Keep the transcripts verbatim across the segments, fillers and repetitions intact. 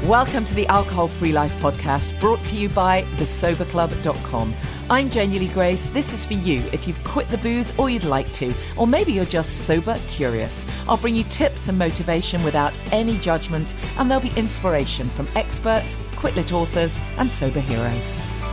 Welcome to the Alcohol Free Life podcast, brought to you by the sober club dot com. I'm Janie Lee Grace. This is for you if you've quit the booze or you'd like to, or maybe you're just sober curious. I'll bring you tips and motivation without any judgment, and there'll be inspiration from experts, quit-lit authors, and sober heroes.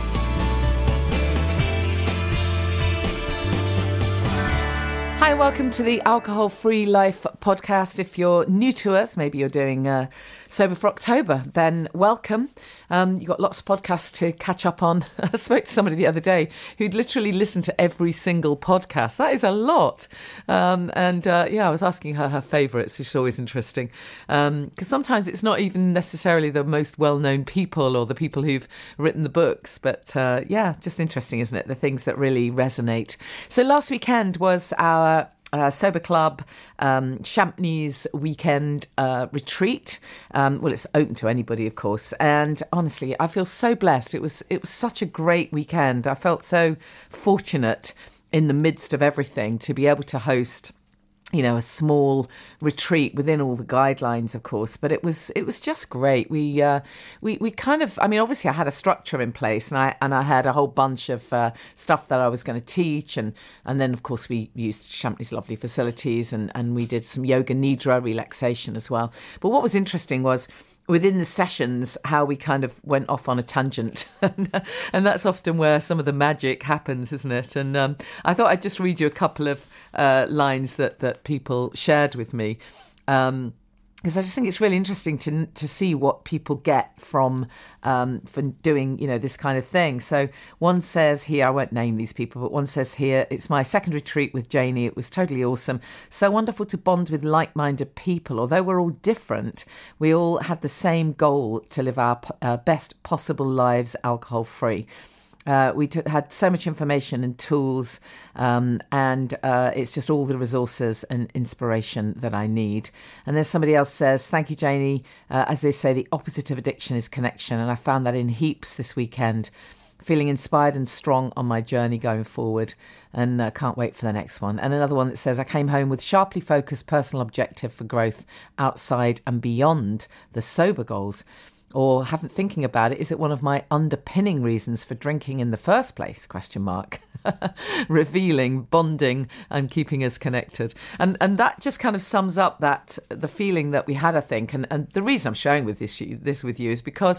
Hi, welcome to the Alcohol Free Life podcast. If you're new to us, maybe you're doing uh, Sober for October, then welcome. Um, you've got lots of podcasts to catch up on. I spoke to somebody the other day who'd literally listened to every single podcast. That is a lot. Um, and uh, yeah, I was asking her her favourites, which is always interesting. Because um, sometimes it's not even necessarily the most well-known people or the people who've written the books. But uh, yeah, just interesting, isn't it? The things that really resonate. So last weekend was our Uh, Sober Club um, Champneys weekend uh, retreat. Um, well, it's open to anybody, of course. And honestly, I feel so blessed. It was it was such a great weekend. I felt so fortunate in the midst of everything to be able to host, you know, a small retreat within all the guidelines, of course, but it was it was just great. We uh, we we kind of, I mean, obviously, I had a structure in place, and I and I had a whole bunch of uh, stuff that I was going to teach, and and then of course we used Champneys' lovely facilities, and and we did some yoga nidra relaxation as well. But what was interesting was, within the sessions, how we kind of went off on a tangent. And that's often where some of the magic happens, isn't it? And um, I thought I'd just read you a couple of uh, lines that, that people shared with me. Um, because I just think it's really interesting to to see what people get from um, from doing, you know, this kind of thing. So one says here, I won't name these people, but one says here, it's my second retreat with Janie. It was totally awesome. So wonderful to bond with like-minded people. Although we're all different, we all had the same goal to live our uh, best possible lives alcohol-free. Uh, we t- had so much information and tools, um, and uh, it's just all the resources and inspiration that I need. And then somebody else says, thank you, Janie. Uh, as they say, the opposite of addiction is connection. And I found that in heaps this weekend, feeling inspired and strong on my journey going forward, and uh, can't wait for the next one. And another one that says, I came home with sharply focused personal objective for growth outside and beyond the sober goals. Or haven't thinking about it, is it one of my underpinning reasons for drinking in the first place? Question mark. Revealing, bonding, and keeping us connected. And and that just kind of sums up that the feeling that we had, I think. And, and the reason I'm sharing with this, this with you is because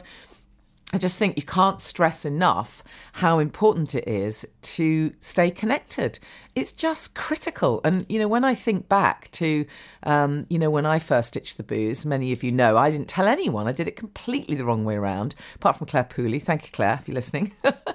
I just think you can't stress enough how important it is to stay connected. It's just critical. And, you know, when I think back to, um, you know, when I first ditched the booze, many of you know, I didn't tell anyone. I did it completely the wrong way around, apart from Claire Pooley. Thank you, Claire, if you're listening,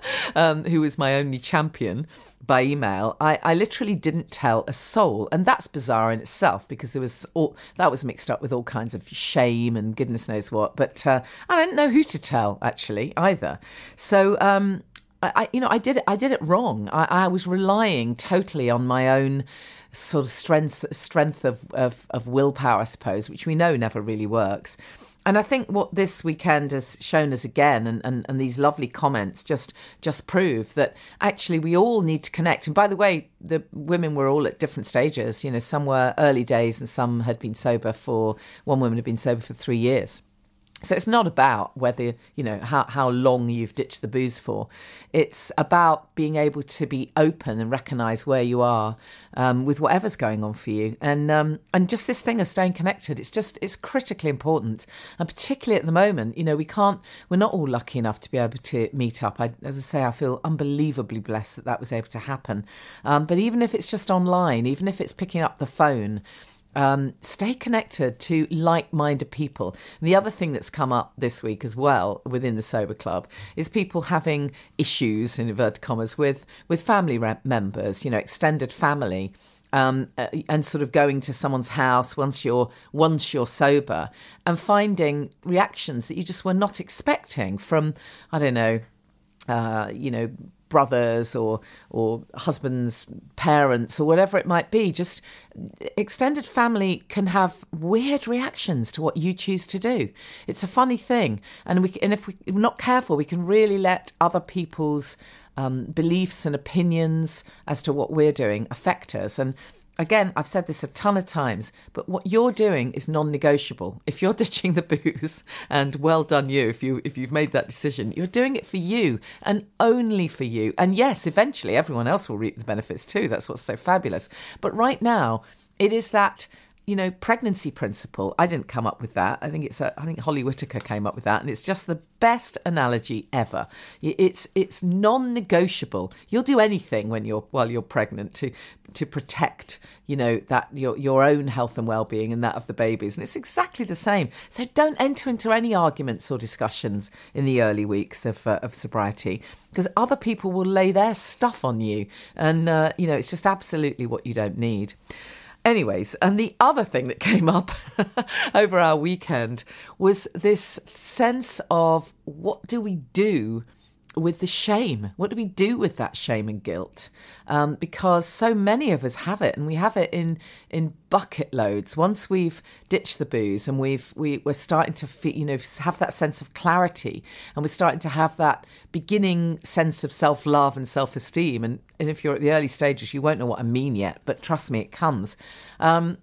um, who was my only champion by email. I, I literally didn't tell a soul. And that's bizarre in itself, because there was all that was mixed up with all kinds of shame and goodness knows what. But uh, I didn't know who to tell, actually, either. So, um, I, you know, I did it. I did it wrong. I, I was relying totally on my own sort of strength, strength of, of, of willpower, I suppose, which we know never really works. And I think what this weekend has shown us again, and, and, and these lovely comments just just prove that actually we all need to connect. And by the way, the women were all at different stages. You know, some were early days and some had been sober for, one woman had been sober for three years. So it's not about whether, you know, how, how long you've ditched the booze for. It's about being able to be open and recognise where you are um, with whatever's going on for you. And um, and just this thing of staying connected, it's just, it's critically important. And particularly at the moment, you know, we can't, we're not all lucky enough to be able to meet up. I, as I say, I feel unbelievably blessed that that was able to happen. Um, but even if it's just online, even if it's picking up the phone, Um, stay connected to like-minded people. And the other thing that's come up this week as well within the Sober Club is people having issues, in inverted commas, with, with family members, you know, extended family, um, and sort of going to someone's house once you're once you're sober and finding reactions that you just were not expecting from, I don't know, uh, you know, brothers or or husbands, parents, or whatever it might be. Just extended family can have weird reactions to what you choose to do. It's a funny thing, and we and if we're not careful, we can really let other people's um, beliefs and opinions as to what we're doing affect us. And again, I've said this a ton of times, but what you're doing is non-negotiable. If you're ditching the booze, and well done you, if you if you've made that decision, you're doing it for you and only for you. And yes, eventually everyone else will reap the benefits too. That's what's so fabulous. But right now, it is that, you know, pregnancy principle. I didn't come up with that. I think it's a, I think Holly Whitaker came up with that, and it's just the best analogy ever. It's it's non-negotiable. You'll do anything when you're while you're pregnant to to protect, you know, that your your own health and well-being and that of the babies, and it's exactly the same. So don't enter into any arguments or discussions in the early weeks of uh, of sobriety, because other people will lay their stuff on you, and uh, you know, it's just absolutely what you don't need. Anyways, and the other thing that came up over our weekend was this sense of, what do we do with the shame? What do we do with that shame and guilt? Um, because so many of us have it, and we have it in in bucket loads. Once we've ditched the booze and we've we, we're starting to feel, you know, have that sense of clarity, and we're starting to have that beginning sense of self-love and self-esteem. And, and if you're at the early stages, you won't know what I mean yet, but trust me, it comes. Um,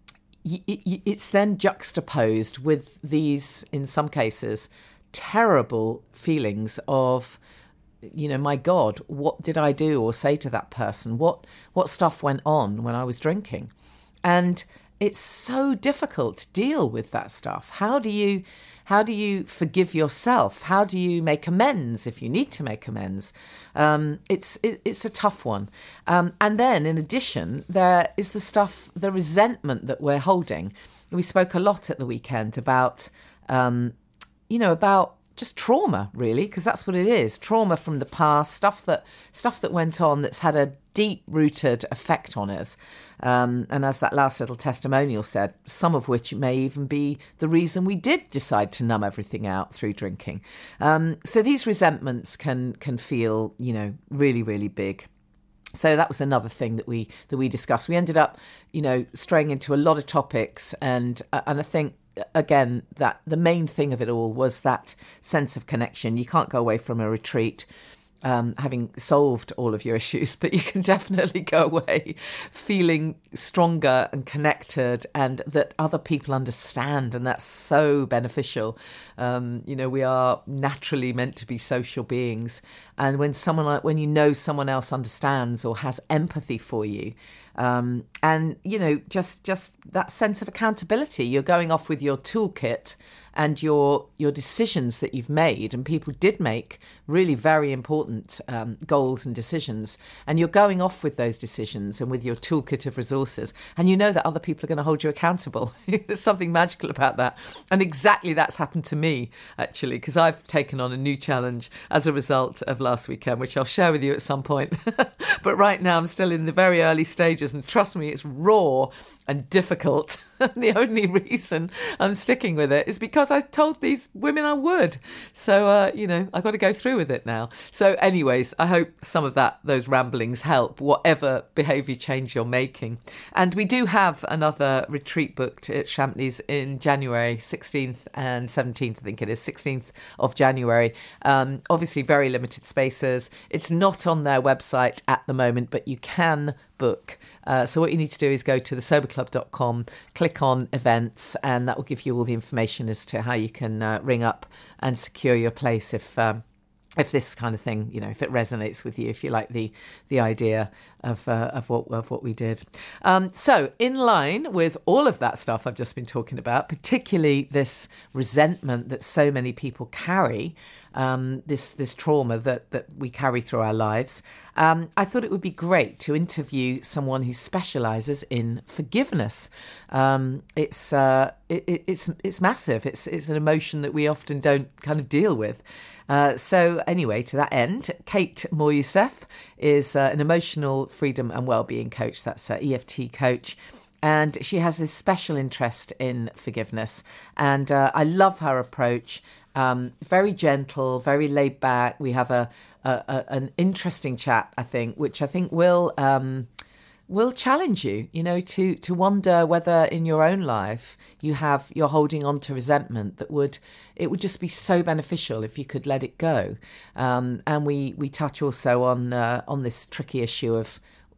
it's then juxtaposed with these, in some cases, terrible feelings of, you know, my God, what did I do or say to that person? What what stuff went on when I was drinking? And it's so difficult to deal with that stuff. How do you how do you forgive yourself? How do you make amends if you need to make amends? Um, it's it, it's a tough one. Um, and then in addition, there is the stuff, the resentment that we're holding. We spoke a lot at the weekend about um, you know, about just trauma, really, because that's what it is. Trauma from the past, stuff that stuff that went on that's had a deep-rooted effect on us. Um, and as that last little testimonial said, some of which may even be the reason we did decide to numb everything out through drinking. Um, so these resentments can can feel, you know, really, really big. So that was another thing that we that we discussed. We ended up, you know, straying into a lot of topics, and uh, and I think, again, that the main thing of it all was that sense of connection. You can't go away from a retreat um, having solved all of your issues, but you can definitely go away feeling stronger and connected, and that other people understand, and that's so beneficial. Um, you know, we are naturally meant to be social beings, and when someone, when you know someone else understands or has empathy for you, Um, and, you know, just just that sense of accountability. You're going off with your toolkit and your your decisions that you've made, and people did make really very important um, goals and decisions, and you're going off with those decisions and with your toolkit of resources, and you know that other people are going to hold you accountable. There's something magical about that, and exactly that's happened to me, actually, because I've taken on a new challenge as a result of last weekend, which I'll share with you at some point. But right now I'm still in the very early stages, and trust me, it's raw and difficult. The only reason I'm sticking with it is because I told these women I would. So, uh, you know, I've got to go through with it now. So anyways, I hope some of that, those ramblings help, whatever behaviour change you're making. And we do have another retreat booked at Champneys in January, sixteenth and seventeenth, I think it is, sixteenth of January. Um, obviously, very limited spaces. It's not on their website at the moment, but you can book. Uh, so what you need to do is go to the sober club dot com, click on events, and that will give you all the information as to how you can uh, ring up and secure your place if um, if this kind of thing, you know, if it resonates with you, if you like the the idea of uh, of what of what we did. Um, so in line with all of that stuff I've just been talking about, particularly this resentment that so many people carry, um, this this trauma that that we carry through our lives, um, I thought it would be great to interview someone who specialises in forgiveness. Um, it's uh, it, it's it's massive. It's it's an emotion that we often don't kind of deal with. Uh, so anyway, to that end, Kate Moryoussef is uh, an emotional freedom and wellbeing coach. That's an E F T coach. And she has this special interest in forgiveness. And uh, I love her approach. Um, very gentle, very laid back. We have a, a, a an interesting chat, I think, which I think will... Um, will challenge you, you know, to to wonder whether in your own life you have, you're holding on to resentment that would, it would just be so beneficial if you could let it go. Um, and we we touch also on uh, on this tricky issue of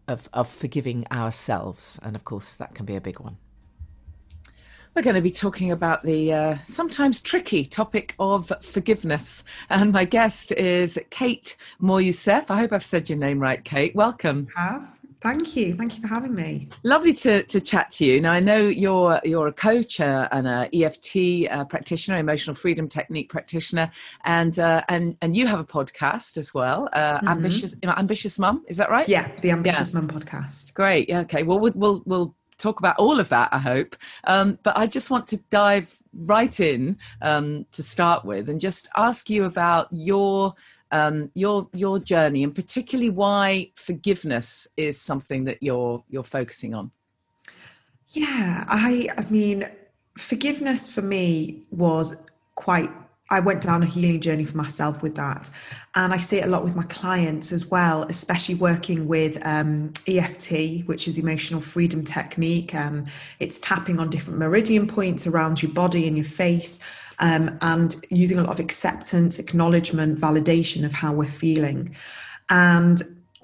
of, of forgiving ourselves. And of course, that can be a big one. We're going to be talking about the uh, sometimes tricky topic of forgiveness. And my guest is Kate Moryoussef. I hope I've said your name right, Kate. Welcome. Have. Thank you. Thank you for having me. Lovely to, to chat to you. Now, I know you're you're a coach uh, and a E F T uh, practitioner, emotional freedom technique practitioner, and uh, and and you have a podcast as well. Uh, mm-hmm. Ambitious Ambitious Mum, is that right? Yeah, the Ambitious yeah. Mum podcast. Great. Yeah. Okay. Well, we'll we'll. we'll talk about all of that, I hope. Um, but I just want to dive right in um, to start with and just ask you about your um, your your journey, and particularly why forgiveness is something that you're you're focusing on. Yeah, I I mean, forgiveness for me was quite. I went down a healing journey for myself with that. And I see it a lot with my clients as well, especially working with um, E F T, which is emotional freedom technique. Um, it's tapping on different meridian points around your body and your face, um, and using a lot of acceptance, acknowledgement, validation of how we're feeling. And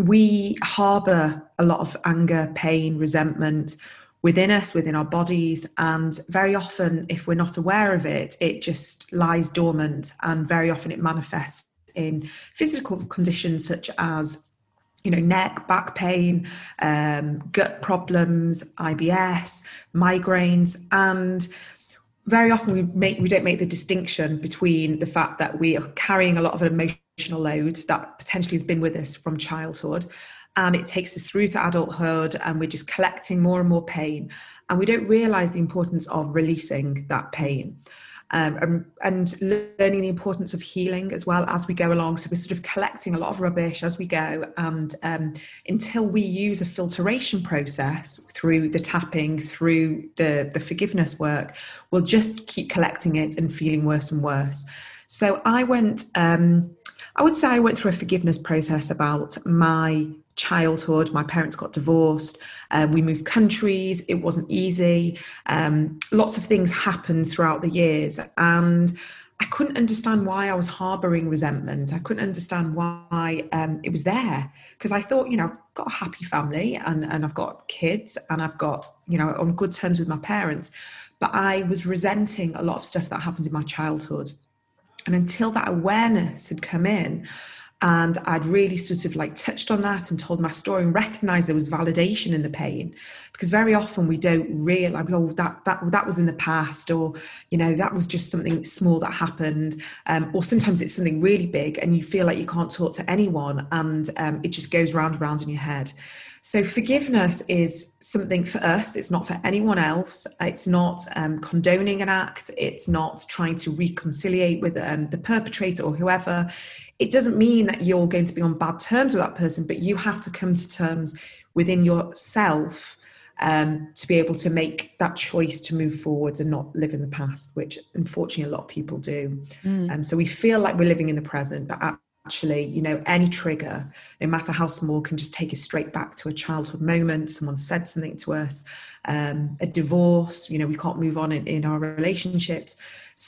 we harbor a lot of anger, pain, resentment within us, within our bodies. And very often, if we're not aware of it, it just lies dormant. And very often it manifests in physical conditions such as, you know, neck, back pain, um, gut problems, I B S, migraines. And very often we make we don't make the distinction between the fact that we are carrying a lot of an emotional load that potentially has been with us from childhood, and it takes us through to adulthood, and we're just collecting more and more pain. And we don't realize the importance of releasing that pain, um, and, and learning the importance of healing as well as we go along. So we're sort of collecting a lot of rubbish as we go. And um, until we use a filtration process through the tapping, through the, the forgiveness work, we'll just keep collecting it and feeling worse and worse. So I went, um, I would say I went through a forgiveness process about my childhood. My parents got divorced. Um, we moved countries. It wasn't easy. Um, lots of things happened throughout the years. And I couldn't understand why I was harboring resentment. I couldn't understand why um, it was there. Because I thought, you know, I've got a happy family and, and I've got kids and I've got, you know, on good terms with my parents. But I was resenting a lot of stuff that happened in my childhood. And until that awareness had come in, and I'd really sort of like touched on that and told my story and recognized there was validation in the pain, because very often we don't realize, oh, that that that was in the past, or, you know, that was just something small that happened. Um, or sometimes it's something really big and you feel like you can't talk to anyone, and um, it just goes round and round in your head. So forgiveness is something for us. It's not for anyone else. It's not um, condoning an act. It's not trying to reconciliate with um, the perpetrator or whoever. It doesn't mean that you're going to be on bad terms with that person, but you have to come to terms within yourself um, to be able to make that choice to move forwards and not live in the past, which unfortunately a lot of people do. Mm. Um, so we feel like we're living in the present, but actually, you know, any trigger, no matter how small, can just take us straight back to a childhood moment. Someone said something to us, um, a divorce, you know, we can't move on in, in our relationships.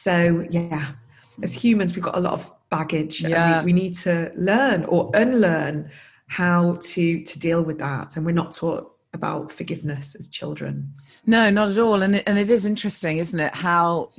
So yeah, as humans, we've got a lot of baggage, yeah. and we, we need to learn or unlearn how to to deal with that. And we're not taught about forgiveness as children. No, not at all. And it, and it is interesting, isn't it, how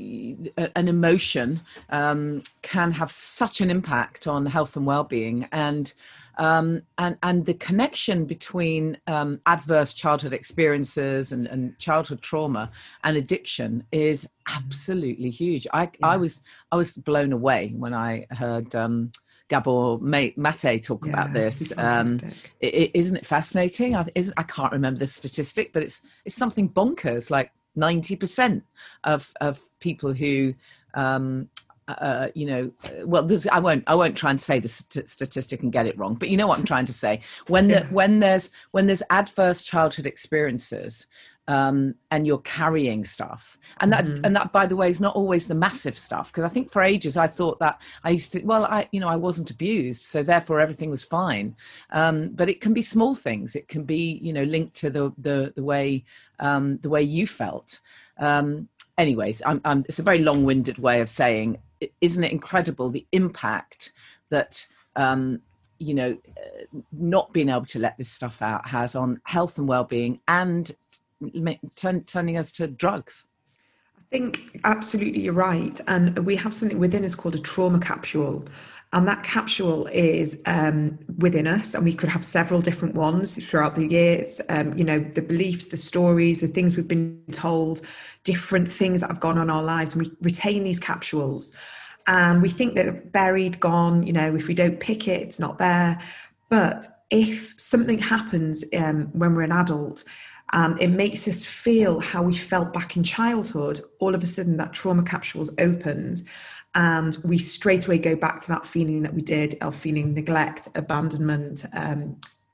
an emotion um, can have such an impact on health and well-being, and um, and and the connection between um, adverse childhood experiences and, and childhood trauma and addiction is absolutely huge. I yeah. I was I was blown away when I heard Um, Gabor Mate talk yeah, about this. Um, it, it, isn't it fascinating? I, isn't, I can't remember the statistic, but it's it's something bonkers. Like ninety percent of of people who, um, uh, you know, well, this, I won't I won't try and say the st- statistic and get it wrong, but you know what I'm trying to say. When the, yeah. when there's when there's adverse childhood experiences. Um, and you're carrying stuff, and that, mm-hmm. and that, by the way, is not always the massive stuff. Because I think for ages I thought that I used to, well, I, you know, I wasn't abused, so therefore everything was fine. Um, but it can be small things. It can be, you know, linked to the the the way um, the way you felt. Um, anyways, I'm, I'm, it's a very long-winded way of saying, isn't it incredible the impact that um, you know, uh, not being able to let this stuff out has on health and well-being, and turn, turning us to drugs. I think absolutely you're right. And we have something within us called a trauma capsule. And that capsule is um, within us, and we could have several different ones throughout the years. Um, you know, the beliefs, the stories, the things we've been told, different things that have gone on in our lives, and we retain these capsules. And we think that they're buried, gone, you know, if we don't pick it, it's not there. But if something happens um, when we're an adult, and it makes us feel how we felt back in childhood, all of a sudden that trauma capsule's opened, and we straight away go back to that feeling that we did, of feeling neglect, abandonment, um,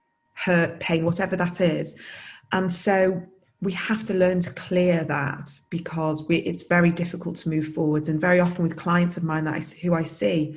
hurt, pain, whatever that is. And so we have to learn to clear that, because we, it's very difficult to move forwards. And very often with clients of mine that I, who I see,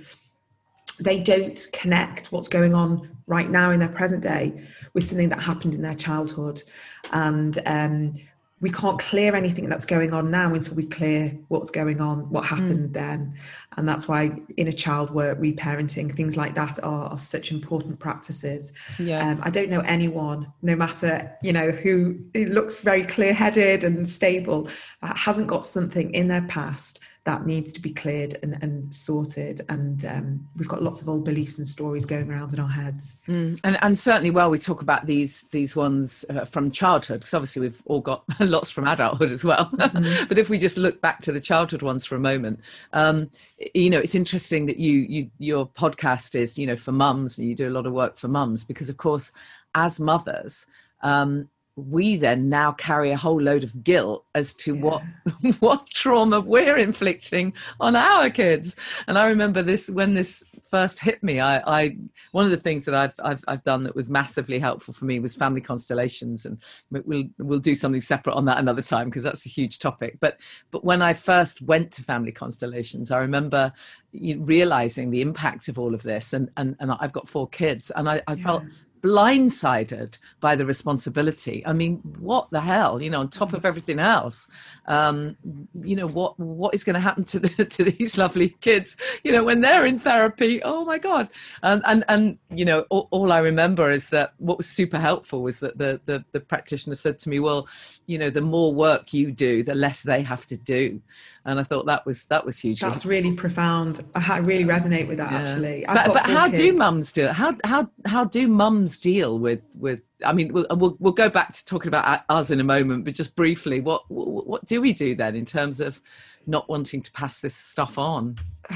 they don't connect what's going on right now in their present day with something that happened in their childhood. And um, we can't clear anything that's going on now until we clear what's going on, what happened mm. then. And that's why inner child work, reparenting, things like that are, are such important practices. Yeah. Um, I don't know anyone, no matter, you know, who looks very clear-headed and stable, that hasn't got something in their past that needs to be cleared and, and sorted. And um, we've got lots of old beliefs and stories going around in our heads. Mm. And, and certainly, well, we talk about these these ones uh, from childhood, because obviously we've all got lots from adulthood as well. Mm-hmm. But if we just look back to the childhood ones for a moment, um, you know, it's interesting that you, you your podcast is, you know, for mums, and you do a lot of work for mums, because, of course, as mothers, um, we then now carry a whole load of guilt as to yeah. what what trauma we're inflicting on our kids. And I remember this when this first hit me. I, I one of the things that I've, I've I've done that was massively helpful for me was family constellations, and we'll we'll do something separate on that another time, because that's a huge topic. But but when I first went to family constellations, I remember realizing the impact of all of this, and and, and I've got four kids, and I, I yeah. felt blindsided by the responsibility. I mean, what the hell, you know, on top of everything else, um, you know, what what is going to happen to the, to these lovely kids, you know, when they're in therapy? Oh my God. And, and, and you know, all, all I remember is that what was super helpful was that the, the, the practitioner said to me, well, you know, the more work you do, the less they have to do. And I thought that was that was huge. That's really profound. I really resonate with that, yeah. actually. I've but but how kids. do mums do it? How how how do mums deal with with? I mean, we'll we'll, we'll go back to talking about us in a moment, but just briefly, what what do we do then in terms of not wanting to pass this stuff on?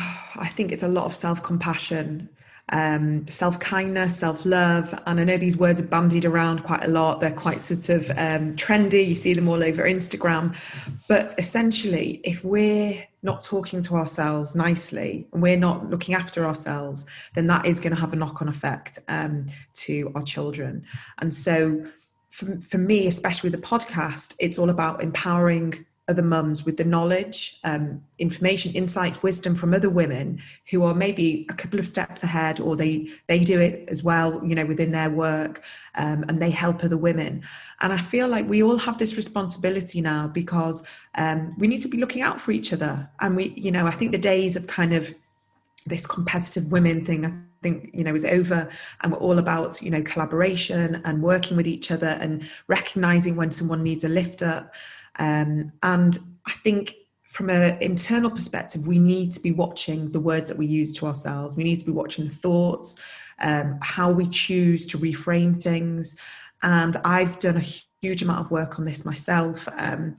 I think it's a lot of self-compassion. Um, self-kindness, self-love. And I know these words are bandied around quite a lot. They're quite sort of um, trendy. You see them all over Instagram. But essentially, if we're not talking to ourselves nicely and we're not looking after ourselves, then that is going to have a knock-on effect um, to our children. And so for, for me, especially with the podcast, it's all about empowering other mums with the knowledge, um, information, insights, wisdom from other women who are maybe a couple of steps ahead, or they they do it as well, you know, within their work, um, and they help other women. And I feel like we all have this responsibility now, because um, we need to be looking out for each other. And we, you know, I think the days of kind of this competitive women thing, I think, you know, is over, and we're all about, you know, collaboration and working with each other and recognizing when someone needs a lift up. Um, and I think from an internal perspective, we need to be watching the words that we use to ourselves. We need to be watching the thoughts, um, how we choose to reframe things. And I've done a huge amount of work on this myself. Um,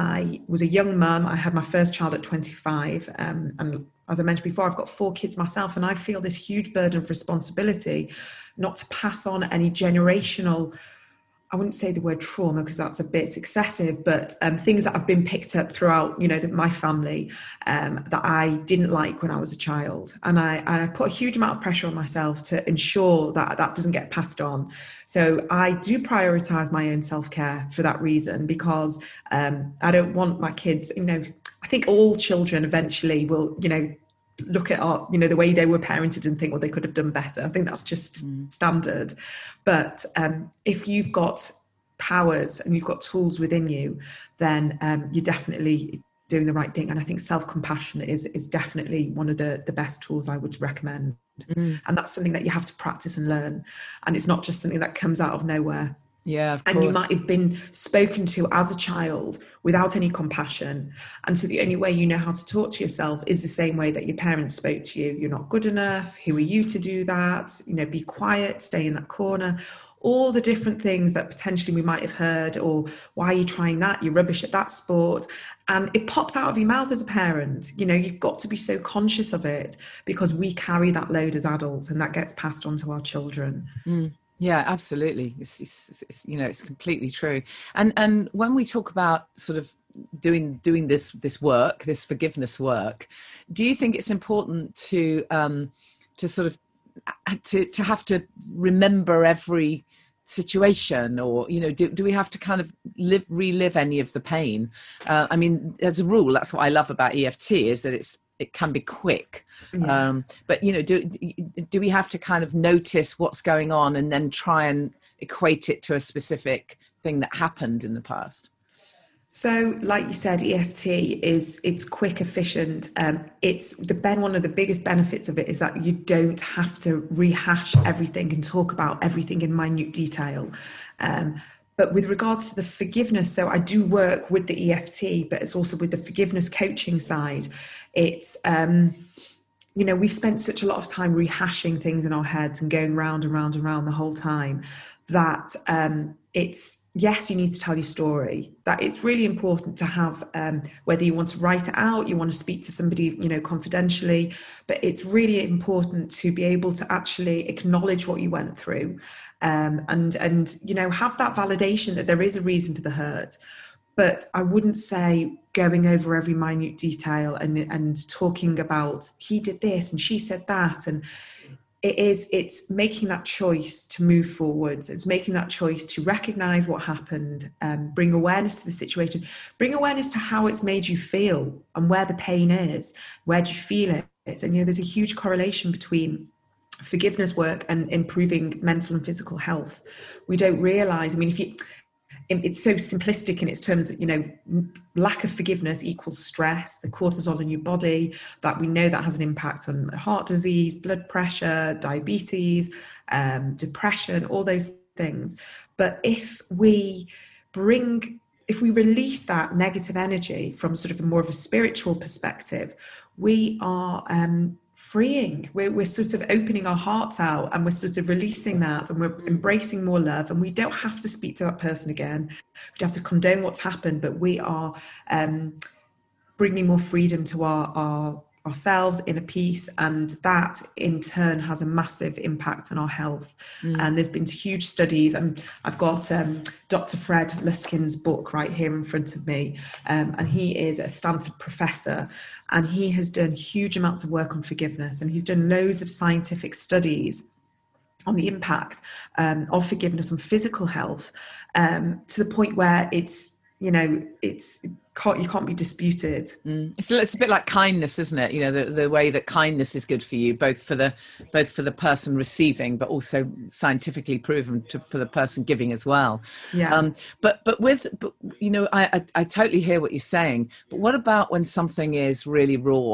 I was a young mum. I had my first child at twenty-five. Um, and as I mentioned before, I've got four kids myself, and I feel this huge burden of responsibility not to pass on any generational, I wouldn't say the word trauma because that's a bit excessive, but um, things that have been picked up throughout, you know, the, my family um, that I didn't like when I was a child. And I, and I put a huge amount of pressure on myself to ensure that that doesn't get passed on. So I do prioritize my own self-care for that reason, because um, I don't want my kids, you know, I think all children eventually will, you know, look at our, you know, the way they were parented and think, well, they could have done better. I think that's just mm. standard. But um, if you've got powers and you've got tools within you, then um, you definitely, doing the right thing. And I think self-compassion is is definitely one of the the best tools I would recommend. Mm. And that's something that you have to practice and learn, and it's not just something that comes out of nowhere. Yeah, of course. And you might have been spoken to as a child without any compassion. And so the only way you know how to talk to yourself is the same way that your parents spoke to you. You're not good enough. Who are you to do that? You know, be quiet, stay in that corner. All the different things that potentially we might have heard, or why are you trying that? You're rubbish at that sport. And it pops out of your mouth as a parent. You know, you've got to be so conscious of it, because we carry that load as adults, and that gets passed on to our children. Mm. Yeah, absolutely. It's, it's, it's, you know, it's completely true. And and when we talk about sort of doing doing this this work, this forgiveness work, do you think it's important to um, to sort of to to have to remember every situation, or you know, do do we have to kind of live relive any of the pain? Uh, I mean, as a rule, that's what I love about E F T, is that it's it can be quick. Yeah. Um, but, you know, do, do we have to kind of notice what's going on and then try and equate it to a specific thing that happened in the past? So, like you said, E F T is, it's quick, efficient. Um, it's the ben one of the biggest benefits of it is that you don't have to rehash everything and talk about everything in minute detail. Um, But with regards to the forgiveness, so I do work with the E F T, but it's also with the forgiveness coaching side. It's, um, you know, we've spent such a lot of time rehashing things in our heads and going round and round and round the whole time that um, it's, yes, you need to tell your story. That it's really important to have, um, whether you want to write it out, you want to speak to somebody, you know, confidentially, but it's really important to be able to actually acknowledge what you went through. Um, and, and, you know, have that validation that there is a reason for the hurt. But I wouldn't say going over every minute detail and, and talking about he did this and she said that. And it is, it's making that choice to move forwards. It's making that choice to recognize what happened, um, bring awareness to the situation, bring awareness to how it's made you feel and where the pain is, where do you feel it? And, you know, there's a huge correlation between forgiveness work and improving mental and physical health. We don't realize, I mean, if you, it's so simplistic in its terms that, you know, lack of forgiveness equals stress, the cortisol in your body, that we know that has an impact on heart disease, blood pressure, diabetes, um, depression, all those things. But if we bring, if we release that negative energy from sort of a more of a spiritual perspective, we are um, freeing. We're, we're sort of opening our hearts out, and we're sort of releasing that, and we're embracing more love, and we don't have to speak to that person again. We don't have to condone what's happened, but we are um, bringing more freedom to our, our ourselves, inner peace, and that in turn has a massive impact on our health. Mm. And there's been huge studies, and I've got um, Doctor Fred Luskin's book right here in front of me, um, and he is a Stanford professor, and he has done huge amounts of work on forgiveness, and he's done loads of scientific studies on the impact um, of forgiveness on physical health, um, to the point where it's, you know, it's can't, you can't be disputed. Mm. It's, it's a bit like kindness, isn't it? You know, the, the way that kindness is good for you, both for the both for the person receiving, but also scientifically proven to, for the person giving as well. Yeah. Um, but but with, but, you know, I, I I totally hear what you're saying. But what about when something is really raw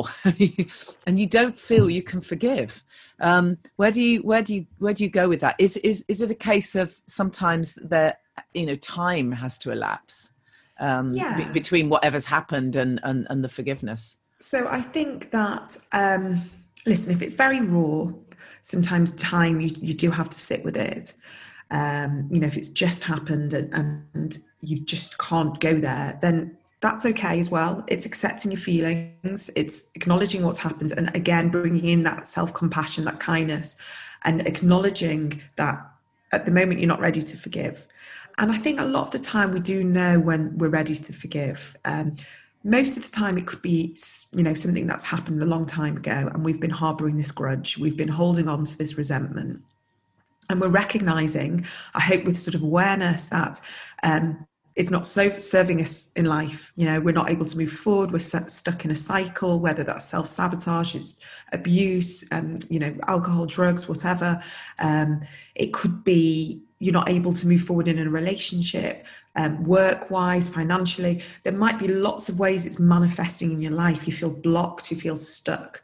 and you don't feel you can forgive? Um, where do you where do you where do you go with that? Is is is it a case of sometimes that, you know, time has to elapse? Um, yeah. b- between whatever's happened and, and, and the forgiveness? So I think that, um, listen, if it's very raw, sometimes time, you, you do have to sit with it. Um, you know, if it's just happened and, and you just can't go there, then that's okay as well. It's accepting your feelings. It's acknowledging what's happened. And again, bringing in that self-compassion, that kindness, and acknowledging that at the moment you're not ready to forgive. And I think a lot of the time we do know when we're ready to forgive. Um, most of the time it could be, you know, something that's happened a long time ago, and we've been harboring this grudge. We've been holding on to this resentment. And we're recognizing, I hope with sort of awareness, that um, it's not so serving us in life. You know, we're not able to move forward. We're stuck in a cycle, whether that's self-sabotage, it's abuse, um, you know, alcohol, drugs, whatever. Um, it could be, you're not able to move forward in a relationship, um, work-wise, financially. There might be lots of ways it's manifesting in your life. You feel blocked, you feel stuck.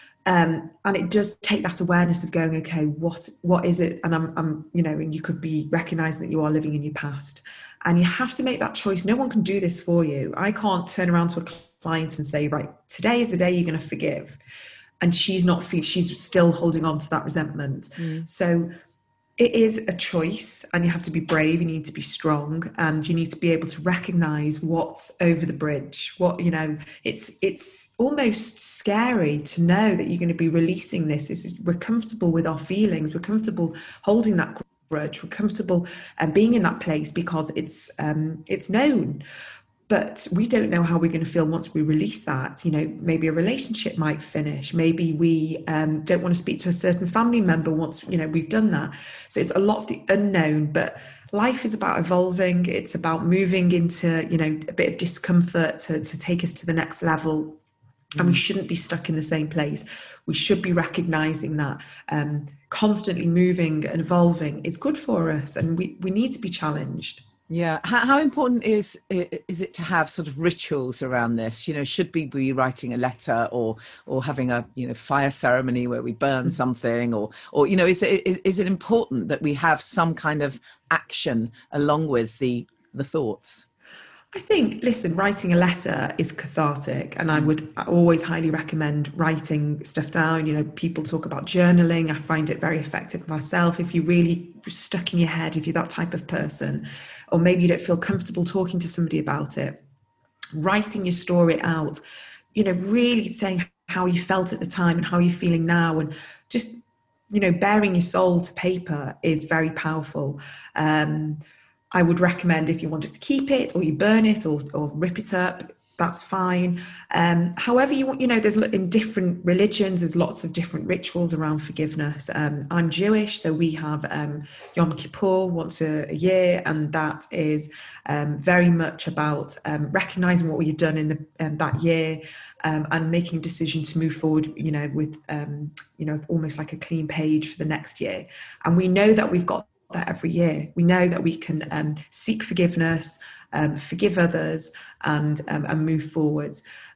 Um, and it does take that awareness of going, okay, what what is it? And I'm, I'm, you know, and you could be recognizing that you are living in your past, and you have to make that choice. No one can do this for you. I can't turn around to a client and say, right, today is the day you're going to forgive, and she's not, she's still holding on to that resentment. Mm. So it is a choice, and you have to be brave, you need to be strong, and you need to be able to recognize what's over the bridge. What, you know, it's it's almost scary to know that you're going to be releasing this. It's, we're comfortable with our feelings, we're comfortable holding that grudge, we're comfortable um, being in that place because it's um, it's known. But we don't know how we're going to feel once we release that. You know, maybe a relationship might finish. Maybe we um, don't want to speak to a certain family member once, you know, we've done that. So it's a lot of the unknown, but life is about evolving. It's about moving into, you know, a bit of discomfort to, to take us to the next level. And we shouldn't be stuck in the same place. We should be recognizing that um, constantly moving and evolving is good for us, and we, we need to be challenged. Yeah. How, how important is is it to have sort of rituals around this? You know, should we be writing a letter or or having a, you know, fire ceremony where we burn something, or or you know, is it is, is it important that we have some kind of action along with the the thoughts? I think, listen, writing a letter is cathartic, and I would always highly recommend writing stuff down. You know, people talk about journaling. I find it very effective myself. If you're really stuck in your head, if you're that type of person, or maybe you don't feel comfortable talking to somebody about it, writing your story out, you know, really saying how you felt at the time and how you're feeling now, and just, you know, bearing your soul to paper is very powerful. Um, I would recommend, if you wanted to keep it or you burn it or, or rip it up, that's fine. Um, however you want, you know, there's in different religions, there's lots of different rituals around forgiveness. Um, I'm Jewish, so we have um, Yom Kippur once a, a year, and that is um, very much about um, recognizing what you've done in the, um, that year, um, and making a decision to move forward, you know, with, um, you know, almost like a clean page for the next year. And we know that we've got that every year. We know that we can um, seek forgiveness, um, forgive others, and um, and move forward.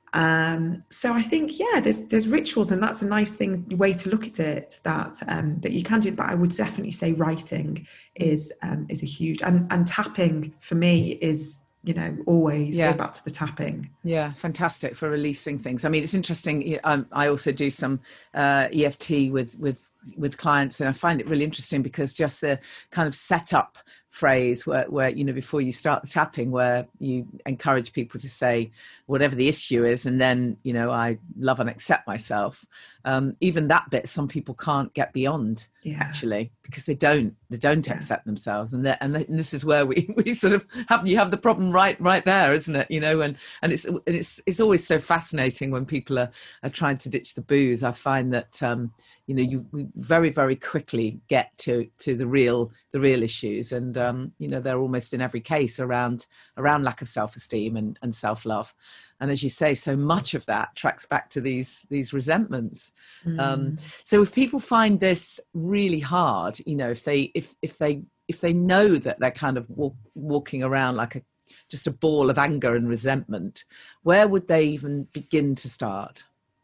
Um, so I think, yeah, there's there's rituals, and that's a nice thing, way to look at it, that um, that you can do. But I would definitely say writing is um, is a huge, and and tapping for me is, you know, always yeah. go back to the tapping. Yeah, fantastic for releasing things. I mean, it's interesting. Um, I also do some uh, E F T with with with clients, and I find it really interesting because just the kind of setup phrase where, where, you know, before you start the tapping, where you encourage people to say whatever the issue is, and then, you know, I love and accept myself. Um, even that bit, some people can't get beyond, yeah. actually, because they don't, they don't yeah. accept themselves. And and this is where we, we sort of have, you have the problem right, right there, isn't it? You know, and, and it's, and it's, it's always so fascinating when people are, are trying to ditch the booze. I find that, um, you know, you we very, very quickly get to, to the real, the real issues. And, um, you know, they're almost in every case around, around lack of self-esteem and, and self-love. And as you say, so much of that tracks back to these, these resentments. Mm. Um, so if people find this really hard, you know, if they, if, if they, if they know that they're kind of walk, walking around like a, just a ball of anger and resentment, where would they even begin to start?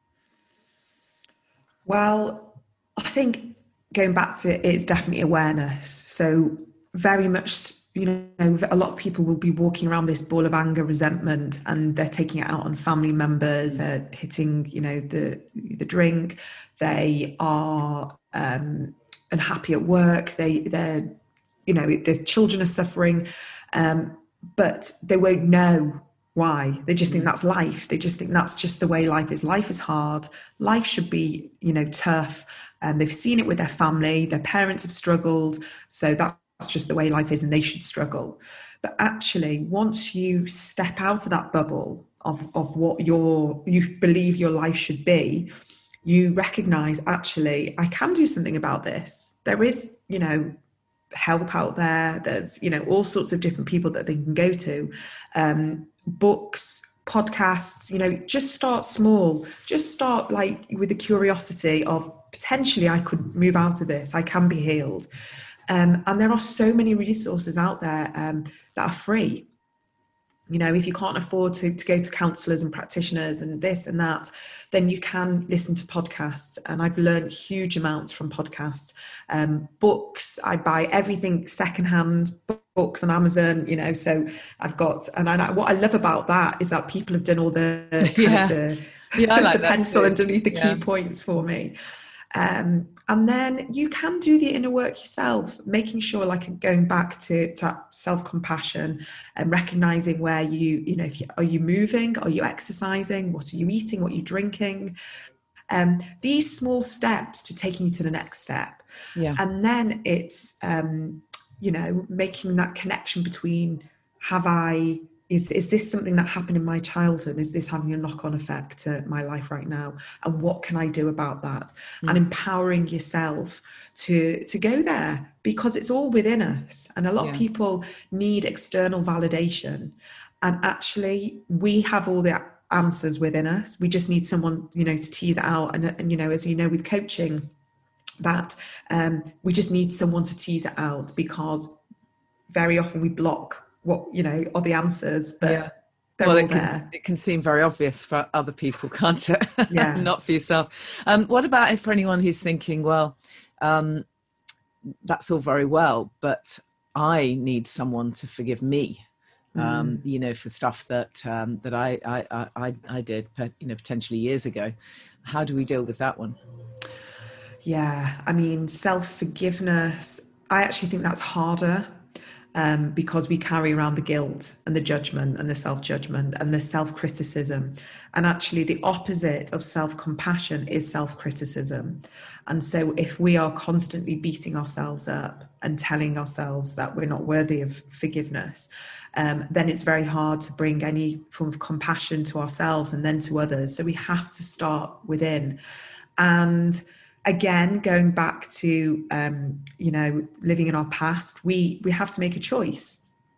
Well, I think going back to it, it's definitely awareness. So very much, you know, a lot of people will be walking around this ball of anger, resentment, and they're taking it out on family members. They're hitting, you know, the the drink. They are um, unhappy at work. They they're, you know, their children are suffering, um, but they won't know why. They just think that's life. They just think that's just the way life is. Life is hard. Life should be, you know, tough. And um, they've seen it with their family. Their parents have struggled. So that's just the way life is, and they should struggle. But actually, once you step out of that bubble of, of what your you believe your life should be, you recognize, actually, I can do something about this. There is, you know, help out there. There's, you know, all sorts of different people that they can go to. Um, books, podcasts, you know, just start small. Just start like with the curiosity of potentially I could move out of this. I can be healed. Um, and there are so many resources out there um, that are free. You know, if you can't afford to, to go to counsellors and practitioners and this and that, then you can listen to podcasts. And I've learned huge amounts from podcasts. Um, books, I buy everything secondhand, books on Amazon, you know, so I've got, and I, what I love about that is that people have done all the, kind yeah. of the, yeah, I like the pencil too. underneath the yeah. key points for me. Um, and then you can do the inner work yourself, making sure, like going back to, to self-compassion and recognizing where you, you know, if you, are you moving? Are you exercising? What are you eating? What are you drinking? Um, these small steps to taking you to the next step. Yeah. And then it's, um, you know, making that connection between have I, Is, is this something that happened in my childhood? Is this having a knock-on effect to my life right now? And what can I do about that? Mm. And empowering yourself to, to go there, because it's all within us. And a lot yeah. of people need external validation. And actually, we have all the answers within us. We just need someone, you know, to tease it out. And, and you know, as you know, with coaching, that um, we just need someone to tease it out, because very often we block what, you know, are the answers, but yeah. they're well, all it can, there. It can seem very obvious for other people, can't it? Yeah. Not for yourself. Um, what about for anyone who's thinking, well, um, that's all very well, but I need someone to forgive me, um, mm. you know, for stuff that um, that I, I, I, I did, you know, potentially years ago. How do we deal with that one? Yeah, I mean, self-forgiveness, I actually think that's harder. Um, because we carry around the guilt and the judgment and the self-judgment and the self-criticism. And actually the opposite of self-compassion is self-criticism. And so if we are constantly beating ourselves up and telling ourselves that we're not worthy of forgiveness, um, then it's very hard to bring any form of compassion to ourselves and then to others. So we have to start within. And again, going back to, um, you know, living in our past, we, we have to make a choice.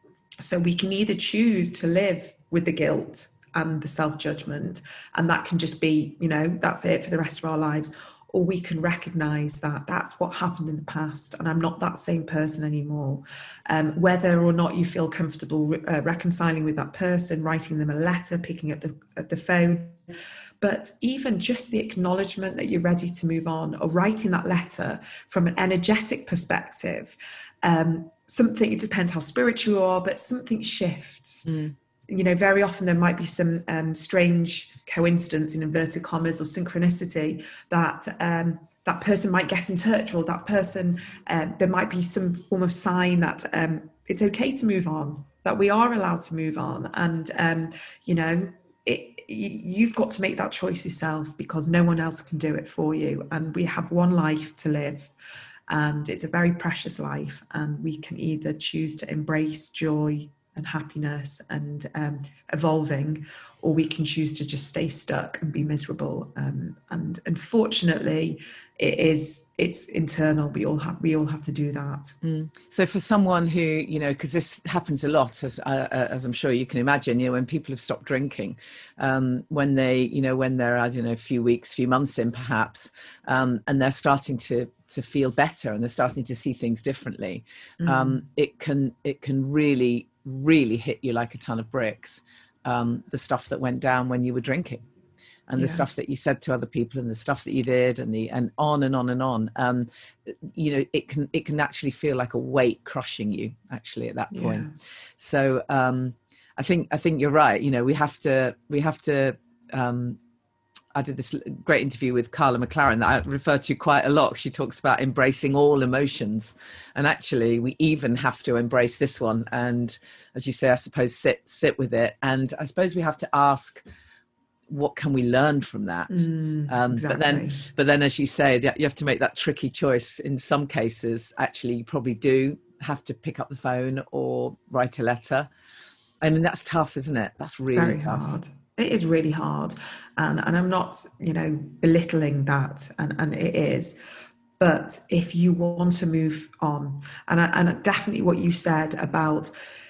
So we can either choose to live with the guilt and the self-judgment, and that can just be, you know, that's it for the rest of our lives. Or we can recognize that that's what happened in the past and I'm not that same person anymore. Um, whether or not you feel comfortable uh, reconciling with that person, writing them a letter, picking up the, up the phone, but even just the acknowledgement that you're ready to move on, or writing that letter from an energetic perspective, um, something, it depends how spiritual you are, but something shifts. Mm. You know, very often there might be some um, strange coincidence in inverted commas or synchronicity that um, that person might get in touch, or that person, um, there might be some form of sign that um, it's okay to move on, that we are allowed to move on. And, um, you know, it, you've got to make that choice yourself, because no one else can do it for you. And we have one life to live, and it's a very precious life, and we can either choose to embrace joy and happiness and um, evolving, or we can choose to just stay stuck and be miserable. Um, and unfortunately, it is, it's internal. We all have, we all have to do that. Mm. So for someone who, you know, because this happens a lot, as uh, as I'm sure you can imagine, you know, when people have stopped drinking, um, when they, you know, when they're, I don't know, a few weeks, few months in perhaps, um, and they're starting to to feel better and they're starting to see things differently, mm. um, it can it can really, really hit you like a ton of bricks, um, the stuff that went down when you were drinking. And the yeah. stuff that you said to other people, and the stuff that you did, and the and on and on and on. Um, you know, it can it can actually feel like a weight crushing you. Actually, at that point. Yeah. So um, I think I think you're right. You know, we have to we have to. Um, I did this great interview with Carla McLaren that I refer to quite a lot. She talks about embracing all emotions, and actually, we even have to embrace this one. And as you say, I suppose sit sit with it. And I suppose we have to ask, what can we learn from that? Mm, um, exactly. But then, but then, as you say, you have to make that tricky choice. In some cases, actually, you probably do have to pick up the phone or write a letter. I mean, that's tough, isn't it? That's really Very tough. hard. It is really hard. And, and I'm not, you know, belittling that, and, and it is. But if you want to move on, and, and definitely what you said about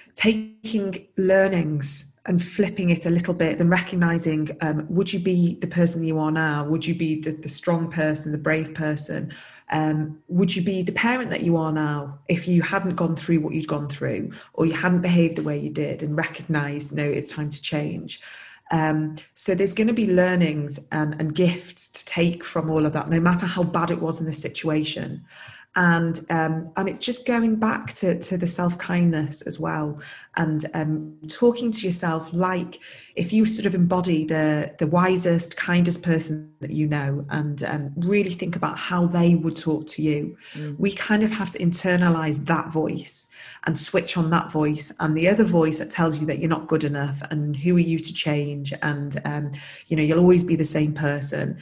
taking learnings and flipping it a little bit and recognizing, um, would you be the person you are now? Would you be the, the strong person, the brave person? Um, would you be the parent that you are now if you hadn't gone through what you'd gone through, or you hadn't behaved the way you did and recognized, no, it's time to change? Um, so there's going to be learnings and, and gifts to take from all of that, no matter how bad it was in the situation. And um, and it's just going back to, to the self-kindness as well, and um, talking to yourself like if you sort of embody the the wisest, kindest person that you know, and um, really think about how they would talk to you. Mm. We kind of have to internalize that voice and switch on that voice, and the other voice that tells you that you're not good enough and who are you to change, and um, you know, you'll always be the same person.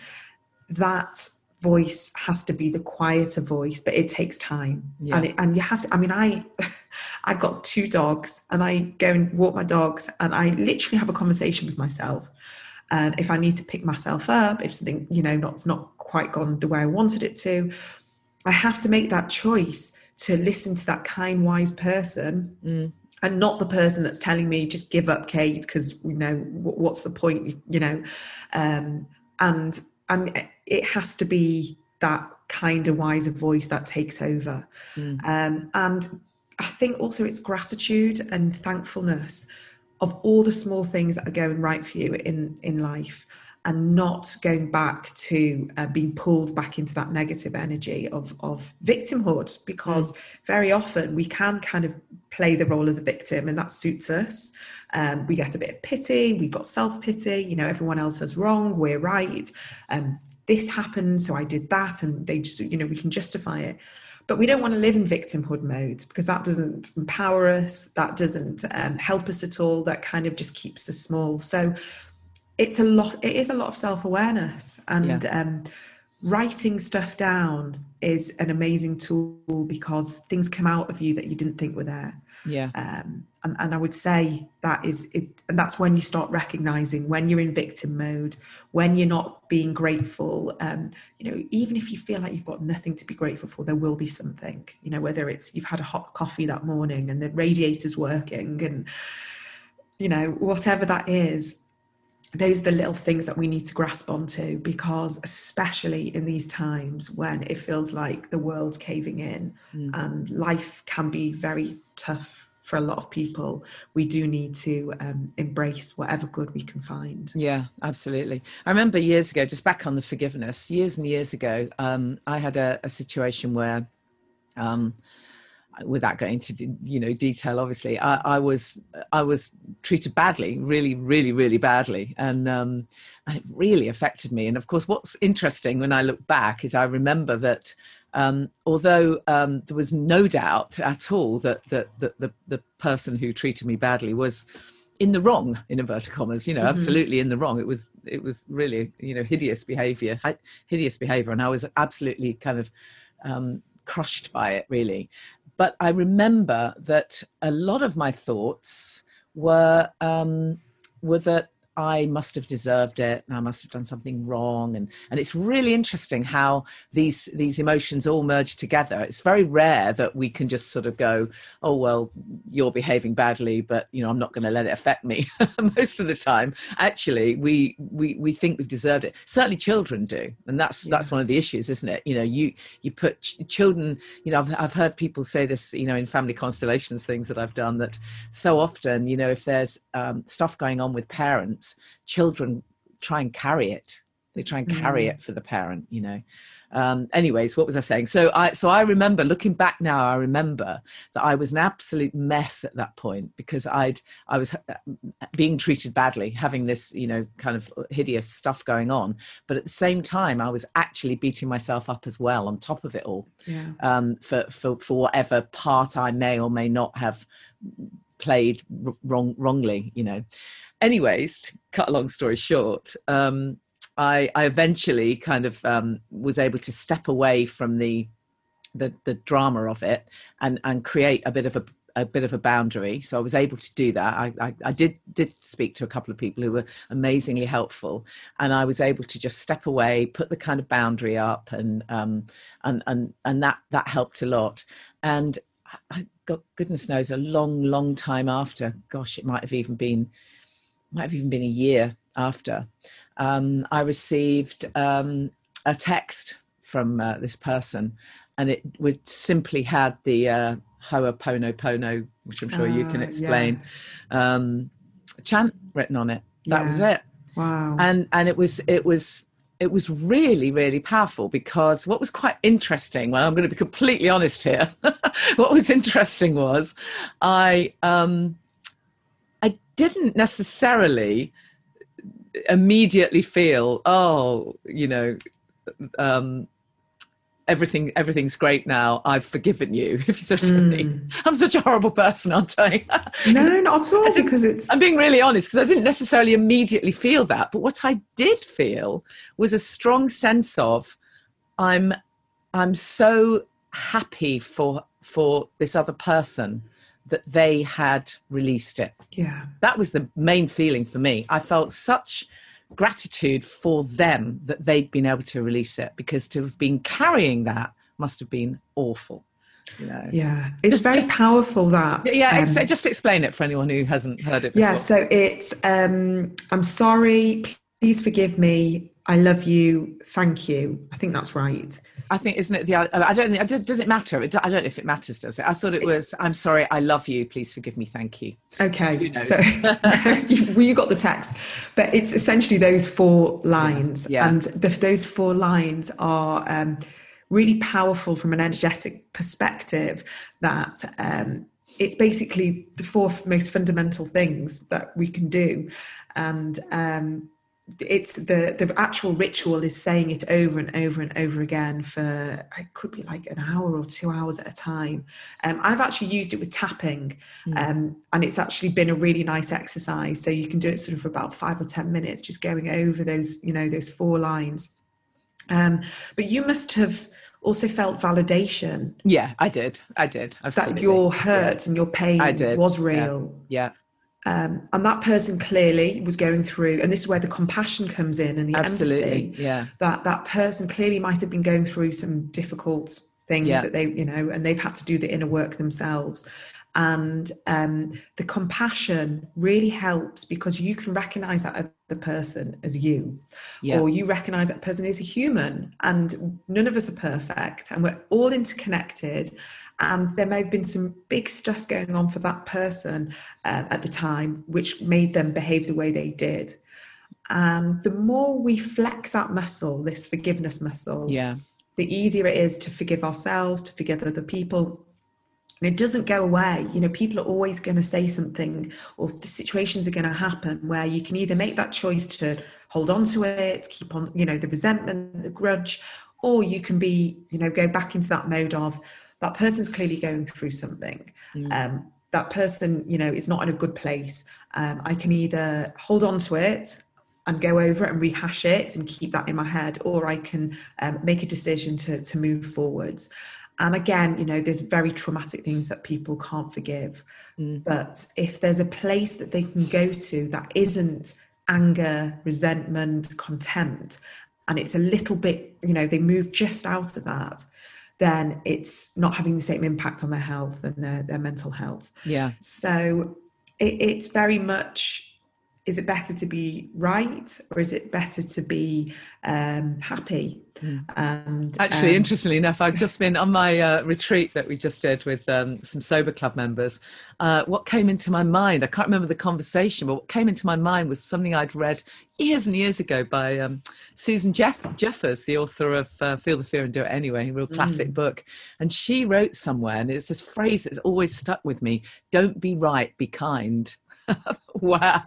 That voice has to be the quieter voice, but it takes time. Yeah. And it, and you have to, I mean, I, I've got two dogs, and I go and walk my dogs, and I literally have a conversation with myself. And if I need to pick myself up, if something, you know, not, not quite gone the way I wanted it to, I have to make that choice to listen to that kind, wise person. Mm. And not the person that's telling me, just give up, Kate, because, you know, what's the point, you know, um, and, and it has to be that kind of wiser voice that takes over. Mm. Um, and I think also it's gratitude and thankfulness of all the small things that are going right for you in, in life, and not going back to uh, being pulled back into that negative energy of, of victimhood, because mm. very often we can kind of play the role of the victim, and that suits us. Um, we get a bit of pity, we've got self-pity, you know, everyone else is wrong, we're right. Um, this happened, so I did that, and they just, you know, we can justify it. But we don't want to live in victimhood mode, because that doesn't empower us, that doesn't um, help us at all, that kind of just keeps us small. So it's a lot, it is a lot of self-awareness, and yeah. um, writing stuff down is an amazing tool, because things come out of you that you didn't think were there. Yeah. Um, and, and I would say that is, it, and that's when you start recognizing when you're in victim mode, when you're not being grateful. Um, you know, even if you feel like you've got nothing to be grateful for, there will be something, you know, whether it's you've had a hot coffee that morning and the radiator's working, and, you know, whatever that is. Those are the little things that we need to grasp onto, because especially in these times when it feels like the world's caving in mm. and life can be very tough for a lot of people, we do need to um, embrace whatever good we can find. Yeah, absolutely. I remember years ago, just back on the forgiveness, years and years ago, um, I had a, a situation where, um, without going into, you know, detail, obviously, I, I was I was treated badly, really, really, really badly, and um, and it really affected me. And of course, what's interesting when I look back is I remember that um, although um, there was no doubt at all that that, that the the person who treated me badly was in the wrong, in inverted commas, you know, mm-hmm. absolutely in the wrong. It was it was really, you know, hideous behaviour, hideous behaviour, and I was absolutely kind of um, crushed by it, really. But I remember that a lot of my thoughts were um, were that I must have deserved it, and I must have done something wrong. And, and it's really interesting how these these emotions all merge together. It's very rare that we can just sort of go, oh, well, you're behaving badly, but, you know, I'm not going to let it affect me. Most of the time, actually, we, we we think we've deserved it. Certainly children do. And that's yeah. that's one of the issues, isn't it? You know, you you put ch- children, you know, I've, I've heard people say this, you know, in family constellations, things that I've done, that so often, you know, if there's um, stuff going on with parents, children try and carry it. They try and carry mm. it for the parent, you know. Um, anyways, what was I saying? So I, so I remember looking back now, I remember that I was an absolute mess at that point, because I'd, I was being treated badly, having this, you know, kind of hideous stuff going on. But at the same time, I was actually beating myself up as well on top of it all, yeah. um, for, for, for whatever part I may or may not have played wrong, wrongly, you know. Anyways, to cut a long story short, um, I, I eventually kind of um, was able to step away from the the, the drama of it and, and create a bit of a, a bit of a boundary. So I was able to do that. I, I, I did did speak to a couple of people who were amazingly helpful, and I was able to just step away, put the kind of boundary up, and um, and and and that that helped a lot. And I got, goodness knows, a long, long time after, gosh, it might have even been. might have even been a year after, um, I received um, a text from uh, this person, and it would simply had the uh, Ho'oponopono, which I'm sure uh, you can explain, yeah. um, chant written on it. That yeah. was it. Wow. And and it was it was it was really, really powerful, because what was quite interesting, well, I'm going to be completely honest here. What was interesting was I um, I didn't necessarily immediately feel, oh, you know, um, everything everything's great now, I've forgiven you, if you sort of mm. mean. I'm such a horrible person, aren't I? No, not at all, because it's... I'm being really honest, because I didn't necessarily immediately feel that. But what I did feel was a strong sense of, I'm I'm so happy for for this other person that they had released it. Yeah. That was the main feeling for me. I felt such gratitude for them that they'd been able to release it, because to have been carrying that must have been awful, you know. Yeah, it's just, very just, powerful that yeah um, ex- just explain it for anyone who hasn't heard it before. Yeah, so it's um I'm sorry, please forgive me, I love you, thank you. I think that's right. I think, isn't it the I don't think, does it matter? I don't know if it matters, does it? I thought it was, I'm sorry, I love you, please forgive me, thank you. Okay, so you, well, you got the text, but it's essentially those four lines. Yeah, yeah. And the, those four lines are um, really powerful from an energetic perspective, that um, it's basically the four most fundamental things that we can do. And um, it's the the actual ritual is saying it over and over and over again for, it could be like an hour or two hours at a time. Um, I've actually used it with tapping, mm. um, and it's actually been a really nice exercise. So you can do it sort of for about five or ten minutes, just going over those, you know, those four lines. Um, but you must have also felt validation. Yeah, I did. I did. Absolutely. That your hurt yeah. and your pain I did. was real. Yeah. yeah. Um, and that person clearly was going through, and this is where the compassion comes in and the Absolutely. empathy. Yeah. That that person clearly might have been going through some difficult things yeah. that they, you know, and they've had to do the inner work themselves. And um, the compassion really helps, because you can recognize that other person as you, yeah. or you recognize that person is a human, and none of us are perfect, and we're all interconnected. And there may have been some big stuff going on for that person uh, at the time, which made them behave the way they did. And the more we flex that muscle, this forgiveness muscle, yeah. the easier it is to forgive ourselves, to forgive other people. And it doesn't go away. You know, people are always going to say something, or the situations are going to happen where you can either make that choice to hold on to it, keep on, you know, the resentment, the grudge, or you can be, you know, go back into that mode of, that person's clearly going through something. Mm. Um, that person, you know, is not in a good place. Um, I can either hold on to it and go over it and rehash it and keep that in my head, or I can um, make a decision to, to move forwards. And again, you know, there's very traumatic things that people can't forgive. Mm. But if there's a place that they can go to that isn't anger, resentment, contempt, and it's a little bit, you know, they move just out of that, then it's not having the same impact on their health and their, their mental health. Yeah. So it, it's very much, is it better to be right, or is it better to be um, happy? Mm. And actually, um, interestingly enough, I've just been on my uh, retreat that we just did with um, some Sober Club members. Uh, what came into my mind, I can't remember the conversation, but what came into my mind was something I'd read years and years ago by um, Susan Jeff- Jeffers, the author of uh, Feel the Fear and Do It Anyway, a real classic mm. book. And she wrote somewhere, and it's this phrase that's always stuck with me: don't be right, be kind. Wow.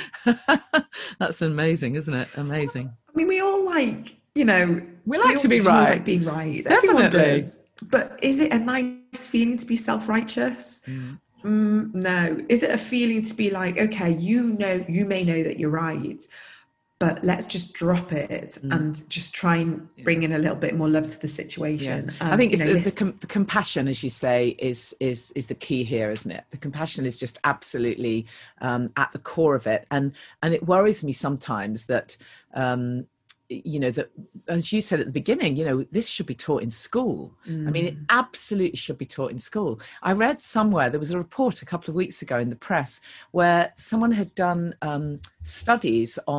Mm. That's amazing, isn't it? Amazing. I mean, we all like, you know, we like we to be right. Like being right. Definitely. Everyone does. But is it a nice feeling to be self-righteous? Mm. Mm, no. Is it a feeling to be like, okay, you know, you may know that you're right, but let's just drop it mm. and just try and bring in a little bit more love to the situation. Yeah. Um, I think it's you know, the, the, com- the compassion, as you say, is is is the key here, isn't it? The compassion is just absolutely um, at the core of it, and and it worries me sometimes that um, you know that, as you said at the beginning, you know, this should be taught in school. Mm. I mean, it absolutely should be taught in school. I read somewhere, there was a report a couple of weeks ago in the press where someone had done um, studies on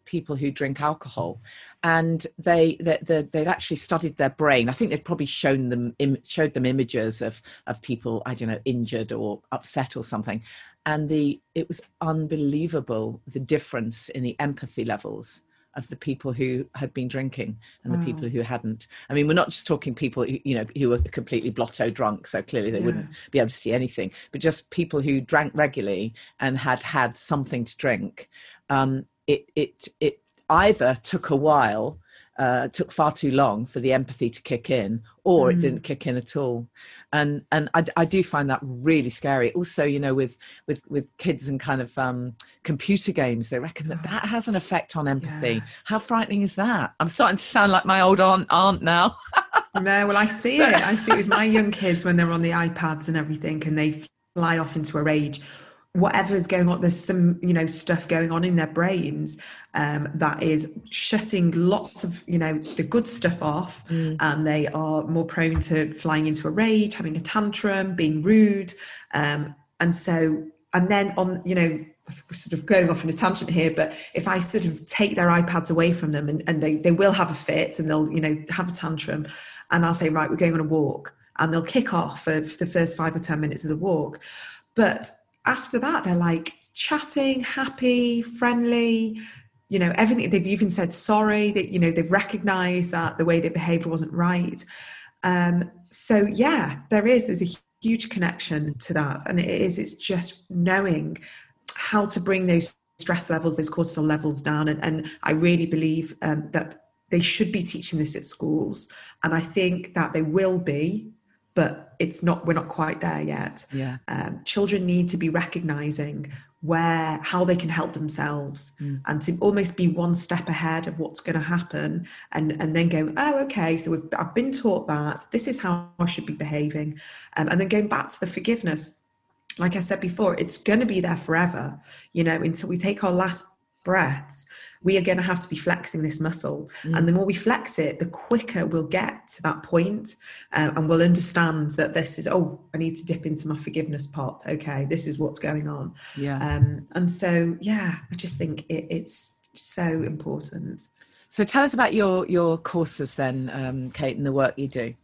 people who drink alcohol, and they, they, they they'd actually studied their brain. I think they'd probably shown them im- showed them images of of people, I don't know, injured or upset or something, and the it was unbelievable, the difference in the empathy levels of the people who had been drinking and wow. the people who hadn't. I mean, we're not just talking people who, you know, who were completely blotto drunk, so clearly they yeah. wouldn't be able to see anything, but just people who drank regularly and had had something to drink. Um, it it it either took a while, uh, took far too long for the empathy to kick in, or mm. it didn't kick in at all. And and I, I do find that really scary. Also, you know, with with with kids and kind of um, computer games, they reckon that that has an effect on empathy. Yeah. How frightening is that? I'm starting to sound like my old aunt, aunt now. No, well, I see it. I see it with my young kids when they're on the iPads and everything, and they fly off into a rage. Whatever is going on, there's some, you know, stuff going on in their brains um, that is shutting lots of, you know, the good stuff off, mm. and they are more prone to flying into a rage, having a tantrum, being rude. Um, and so, and then on, you know, we're sort of going off in a tangent here, but if I sort of take their iPads away from them and, and they, they will have a fit and they'll, you know, have a tantrum, and I'll say, right, we're going on a walk, and they'll kick off for the first five or ten minutes of the walk. But after that, they're like chatting, happy, friendly, you know, everything. They've even said sorry, that, you know, they've recognized that the way they behaved wasn't right. Um, so yeah, there is, there's a huge connection to that. And it is, it's just knowing how to bring those stress levels, those cortisol levels down. And, and I really believe um, that they should be teaching this at schools. And I think that they will be, but it's not, we're not quite there yet. Yeah. Um, children need to be recognizing where, how they can help themselves, mm. and to almost be one step ahead of what's going to happen, and, and then going, oh, okay, so we've, I've been taught that, this is how I should be behaving. Um, and then going back to the forgiveness, like I said before, it's going to be there forever, you know, until we take our last breaths. We are going to have to be flexing this muscle, mm. and the more we flex it, the quicker we'll get to that point, uh, and we'll understand that this is, oh, I need to dip into my forgiveness pot. Okay, this is what's going on. Yeah. Um, and so, yeah, I just think it, it's so important. So tell us about your your courses then, um, Kate, and the work you do.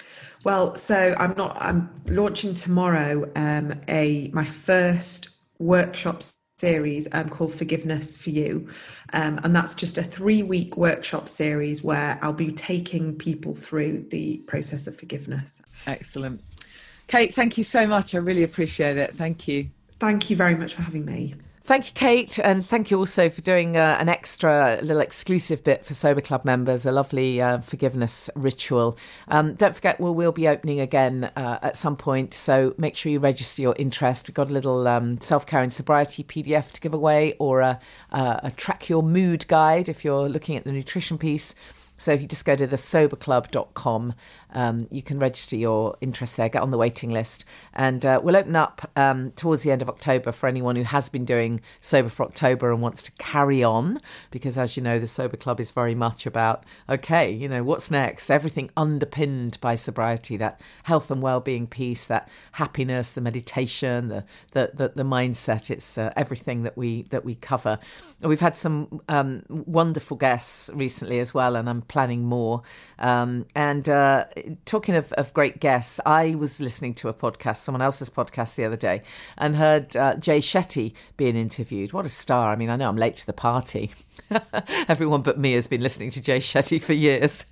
Well, so I'm not. I'm launching tomorrow um, a my first workshops series um, called Forgiveness for You, um, and that's just a three-week workshop series where I'll be taking people through the process of forgiveness. Excellent. Kate, thank you so much. I really appreciate it. Thank you. Thank you very much for having me. Thank you, Kate, and thank you also for doing uh, an extra little exclusive bit for Sober Club members, a lovely uh, forgiveness ritual. Um, don't forget, we'll, we'll be opening again uh, at some point, so make sure you register your interest. We've got a little um, self-care and sobriety P D F to give away, or a, a, a track your mood guide if you're looking at the nutrition piece. So if you just go to the sober club dot com, um, you can register your interest there, get on the waiting list. And uh, we'll open up um, towards the end of October for anyone who has been doing Sober for October and wants to carry on. Because as you know, the Sober Club is very much about, okay, you know, what's next? Everything underpinned by sobriety, that health and well-being piece, that happiness, the meditation, the the the, the mindset. It's uh, everything that we that we cover. And we've had some um, wonderful guests recently as well, and I'm planning more. Um, and uh, talking of, of great guests, I was listening to a podcast, someone else's podcast the other day, and heard uh, Jay Shetty being interviewed. What a star. I mean, I know I'm late to the party. Everyone but me has been listening to Jay Shetty for years.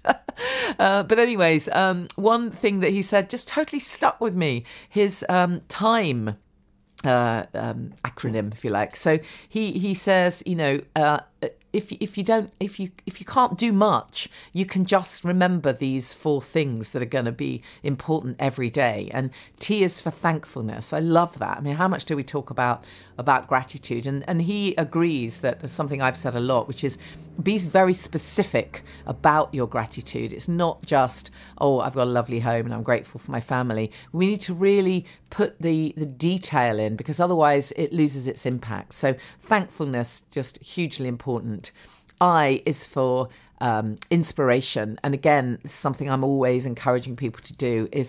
uh, but anyways, um, one thing that he said just totally stuck with me, his um, time uh, um, acronym, if you like. So he, he says, you know, uh, if if you don't if you if you can't do much, you can just remember these four things that are going to be important every day. And T is for thankfulness. I love that. I mean, how much do we talk about about gratitude? And and he agrees that something I've said a lot, which is be very specific about your gratitude. It's not just, oh, I've got a lovely home and I'm grateful for my family. We need to really put the the detail in, because otherwise it loses its impact. So thankfulness, just hugely important. I is for um, inspiration. And again, something I'm always encouraging people to do is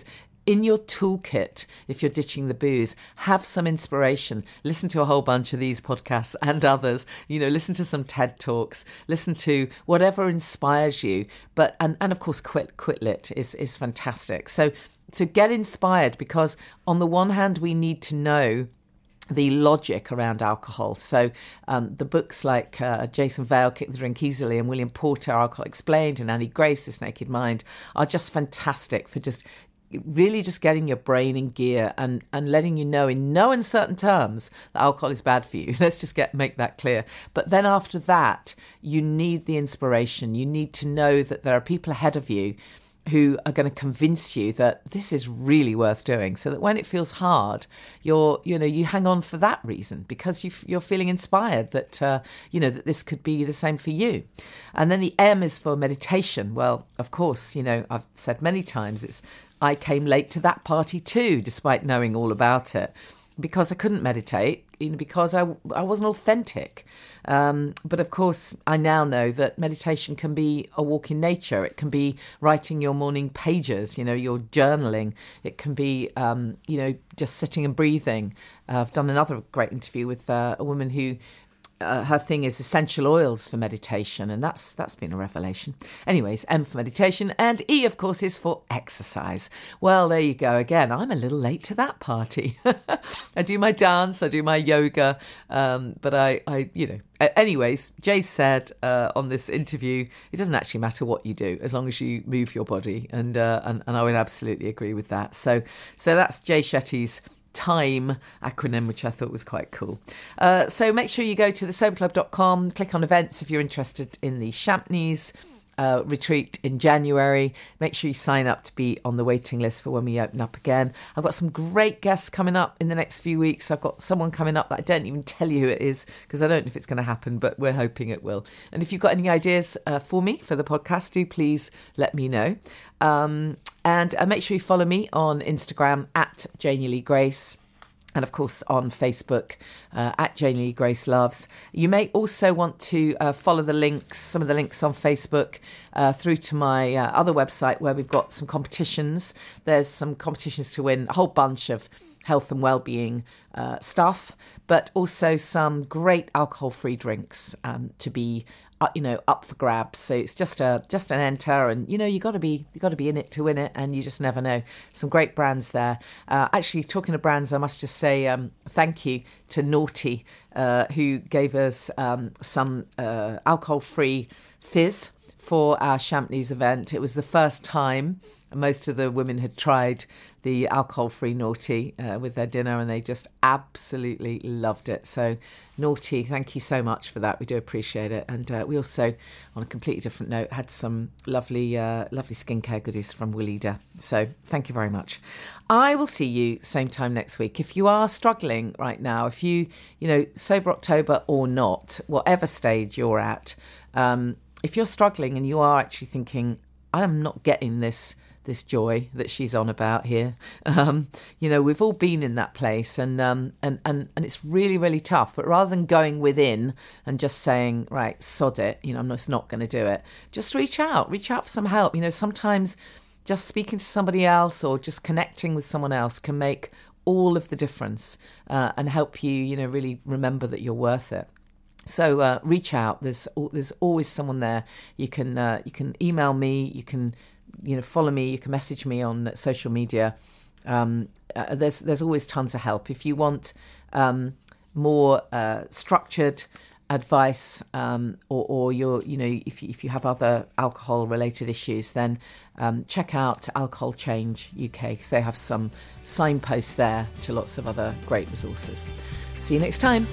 in your toolkit, if you're ditching the booze, have some inspiration. Listen to a whole bunch of these podcasts and others. You know, listen to some TED Talks. Listen to whatever inspires you. But and and of course, Quit Quitlet is is fantastic. So to get inspired, because on the one hand, we need to know the logic around alcohol. So um, the books like uh, Jason Vale, Kick the Drink Easily, and William Porter, Alcohol Explained, and Annie Grace, This Naked Mind, are just fantastic for just really just getting your brain in gear and, and letting you know in no uncertain terms that alcohol is bad for you. Let's just get make that clear. But then after that, you need the inspiration. You need to know that there are people ahead of you who are going to convince you that this is really worth doing, so that when it feels hard, you're, you know, you hang on for that reason, because you, you're feeling inspired that, uh, you know, that this could be the same for you. And then the M is for meditation. Well, of course, you know, I've said many times, it's, I came late to that party too, despite knowing all about it, because I couldn't meditate, you know, because I, I wasn't authentic. Um, but of course, I now know that meditation can be a walk in nature. It can be writing your morning pages, you know, your journaling. It can be, um, you know, just sitting and breathing. Uh, I've done another great interview with uh, a woman who Uh, her thing is essential oils for meditation, and that's that's been a revelation. Anyways, M for meditation, and E, of course, is for exercise. Well, there you go again. I'm a little late to that party. I do my dance, I do my yoga, um, but I, I, you know. Anyways, Jay said uh, on this interview, it doesn't actually matter what you do as long as you move your body, and uh, and, and I would absolutely agree with that. So, so that's Jay Shetty's TIME acronym, which I thought was quite cool. Uh, so make sure you go to the sober club dot com, click on events if you're interested in the Champneys uh, retreat in January. Make sure you sign up to be on the waiting list for when we open up again. I've got some great guests coming up in the next few weeks. I've got someone coming up that I don't even tell you who it is, because I don't know if it's going to happen, but we're hoping it will. And if you've got any ideas uh, for me for the podcast, do please let me know. Um, And uh, make sure you follow me on Instagram at Janie Lee Grace, and of course on Facebook uh, at Janie Lee Grace Loves. You may also want to uh, follow the links, some of the links on Facebook, uh, through to my uh, other website where we've got some competitions. There's some competitions to win, a whole bunch of health and well-being uh, stuff, but also some great alcohol-free drinks um, to be, uh, you know, up for grabs. So it's just a just an enter, and you know you got to be you got to be in it to win it, and you just never know. Some great brands there. Uh, actually, talking of brands, I must just say um, thank you to Naughty, uh, who gave us um, some uh, alcohol-free fizz for our Champneys event. It was the first time most of the women had tried the alcohol-free Naughty uh, with their dinner, and they just absolutely loved it. So Naughty, thank you so much for that. We do appreciate it. And uh, we also, on a completely different note, had some lovely uh, lovely skincare goodies from Willida. So thank you very much. I will see you same time next week. If you are struggling right now, if you, you know, Sober October or not, whatever stage you're at, um, if you're struggling and you are actually thinking, I'm not getting this this joy that she's on about here. Um, you know, we've all been in that place, and um, and, and and it's really, really tough. But rather than going within and just saying, right, sod it, you know, I'm just not going to do it, just reach out, reach out for some help. You know, sometimes just speaking to somebody else or just connecting with someone else can make all of the difference uh, and help you, you know, really remember that you're worth it. So uh, reach out. There's there's always someone there. You can uh, you can email me. You can you know follow me. You can message me on social media. Um, uh, there's there's always tons of help. If you want um, more uh, structured advice, um, or, or you're you know if you, if you have other alcohol related issues, then um, check out Alcohol Change U K, because they have some signposts there to lots of other great resources. See you next time.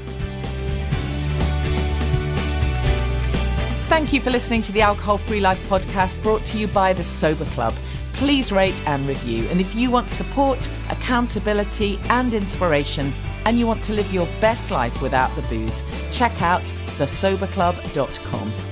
Thank you for listening to the Alcohol Free Life podcast, brought to you by the Sober Club. Please rate and review. And if you want support, accountability and inspiration, and you want to live your best life without the booze, check out the sober club dot com.